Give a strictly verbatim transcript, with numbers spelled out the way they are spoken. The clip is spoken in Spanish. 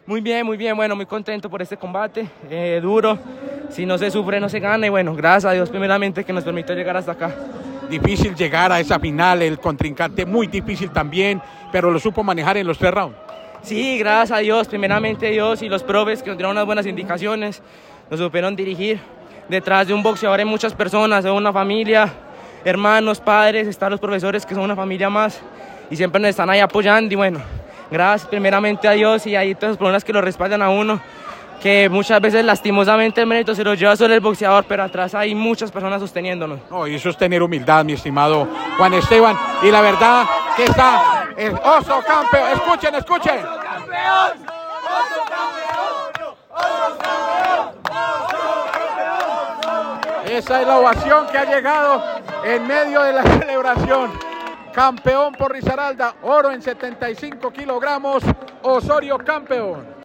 Muy bien, muy bien, bueno, muy contento por este combate, eh, duro, si no se sufre no se gana y bueno, gracias a Dios primeramente que nos permitió llegar hasta acá. Difícil llegar a esa final, el contrincante muy difícil también, pero lo supo manejar en los tres rounds. Sí, gracias a Dios, primeramente Dios y los profes que nos dieron unas buenas indicaciones, nos supieron dirigir. Detrás de un boxeador hay muchas personas, son una familia, hermanos, padres, están los profesores que son una familia más y siempre nos están ahí apoyando y bueno, gracias primeramente a Dios y ahí todas las personas que lo respaldan a uno, que muchas veces lastimosamente el mérito se lo lleva solo el boxeador, pero atrás hay muchas personas sosteniéndonos. No, y eso es tener humildad, mi estimado Juan Esteban, y la verdad que está el oso campeón. Escuchen, escuchen. ¡Oso campeón! ¡Oso campeón! ¡Oso campeón! ¡Oso campeón! Esa es la ovación que ha llegado en medio de la celebración. Campeón por Risaralda, oro en setenta y cinco kilogramos, Osorio campeón.